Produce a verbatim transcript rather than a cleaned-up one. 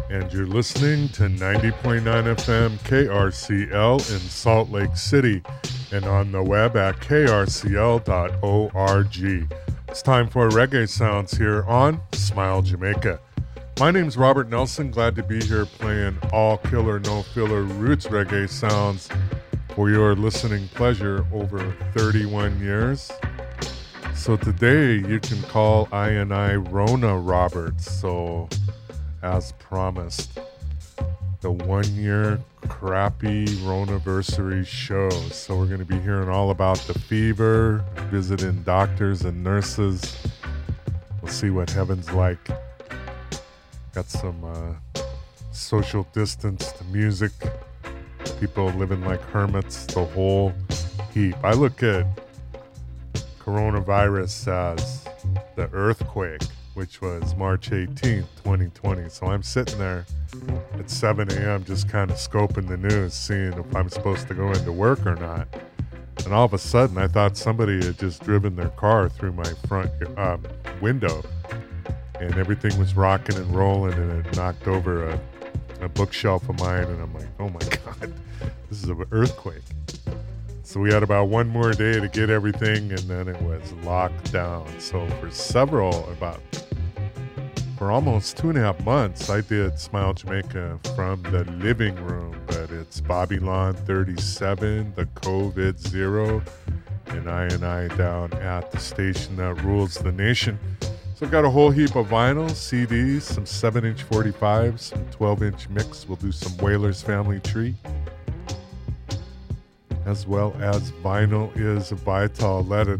And you're listening to ninety point nine F M K R C L in Salt Lake City and on the web at k r c l dot org. It's time for Reggae Sounds here on Smile Jamaica. My name's Robert Nelson. Glad to be here playing all killer, no filler roots reggae sounds for your listening pleasure over thirty-one years. So today you can call I and I Rona Roberts. So as promised, the one-year crappy Ronaversary show. So we're going to be hearing all about the fever, visiting doctors and nurses. We'll see what heaven's like. Got some uh, social distanced music, people living like hermits, the whole heap. I look at coronavirus as the earthquake, which was March eighteenth, twenty twenty. So I'm sitting there at seven a.m. just kind of scoping the news, seeing if I'm supposed to go into work or not. And all of a sudden, I thought somebody had just driven their car through my front um, window, and everything was rocking and rolling, and it knocked over a, a bookshelf of mine, and I'm like, oh my God, this is an earthquake. So we had about one more day to get everything, and then it was locked down. So for several, about, for almost two and a half months, I did Smile Jamaica from the living room, but it's Babylon thirty-seven, the COVID zero, and I and I down at the station that rules the nation. So I've got a whole heap of vinyl, C Ds, some seven-inch forty-fives, some twelve-inch mix. We'll do some Whalers Family Tree, as well as Vinyl is Vital. Let it